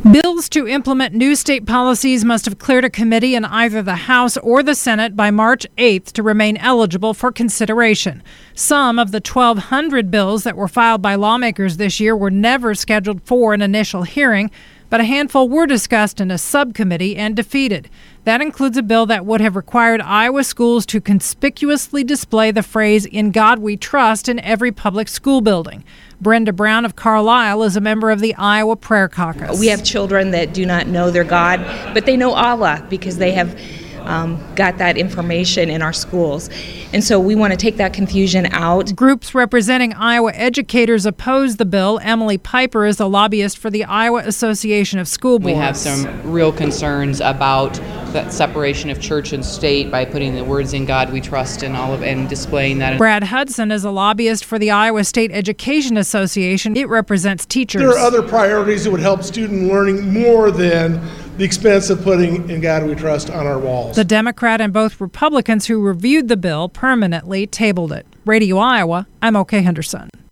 Bills to implement new state policies must have cleared a committee in either the House or the Senate by March 8th to remain eligible for consideration. Some of the 1,200 bills that were filed by lawmakers this year were never scheduled for an initial hearing, but a handful were discussed in a subcommittee and defeated. That includes a bill that would have required Iowa schools to conspicuously display the phrase "In God We Trust" in every public school building. Brenda Brown of Carlisle is a member of the Iowa Prayer Caucus. We have children that do not know their God, but they know Allah because they have got that information in our schools. And so we want to take that confusion out. Groups representing Iowa educators oppose the bill. Emily Piper is a lobbyist for the Iowa Association of School Boards. We have some real concerns about that separation of church and state by putting the words "In God We Trust" and displaying that. Brad Hudson is a lobbyist for the Iowa State Education Association. It represents teachers. There are other priorities that would help student learning more than the expense of putting "In God We Trust" on our walls. The Democrat and both Republicans who reviewed the bill permanently tabled it. Radio Iowa, I'm OK Henderson.